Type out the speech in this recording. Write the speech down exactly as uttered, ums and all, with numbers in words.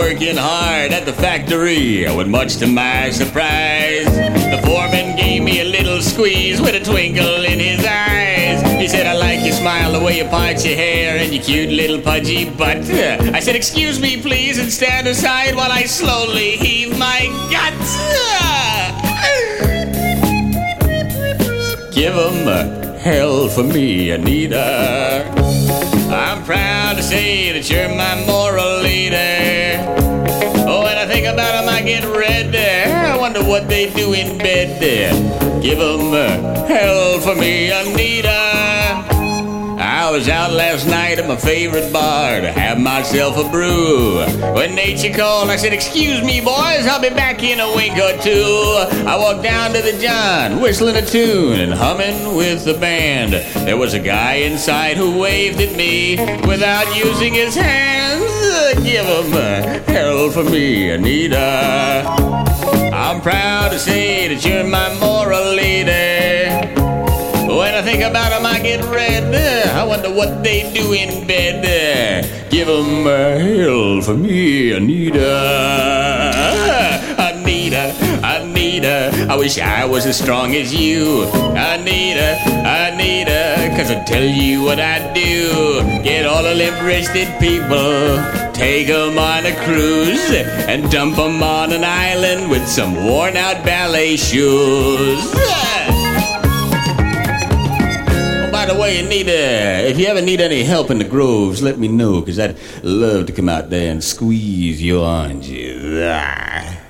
working hard at the factory when much to my surprise, the foreman gave me a little squeeze with a twinkle in his eyes. He said, I like your smile, the way you part your hair, and your cute little pudgy butt. I said, excuse me, please, and stand aside while I slowly heave my guts. Give 'em hell for me, Anita. I'm proud to say that you're my moral leader. Oh, when I think about 'em, I get red. I wonder what they do in bed. Give 'em hell for me, Anita. I was out last night at my favorite bar to have myself a brew. When nature called, I said, excuse me, boys, I'll be back in a wink or two. I walked down to the John, whistling a tune and humming with the band. There was a guy inside who waved at me without using his hands. Give him hell for me, Anita. I'm proud to say that you're my moral leader. When I think about 'em, I get red. I wonder what they do in bed. Give 'em hell for me, Anita. Anita, Anita, I wish I was as strong as you. Anita, Anita, 'cause I tell you what I do. Get all the limp-wristed people, take 'em on a cruise, and dump 'em on an island with some worn-out ballet shoes. By the way, Anita, if you ever need any help in the groves, let me know, 'cause I'd love to come out there and squeeze your oranges. Ah.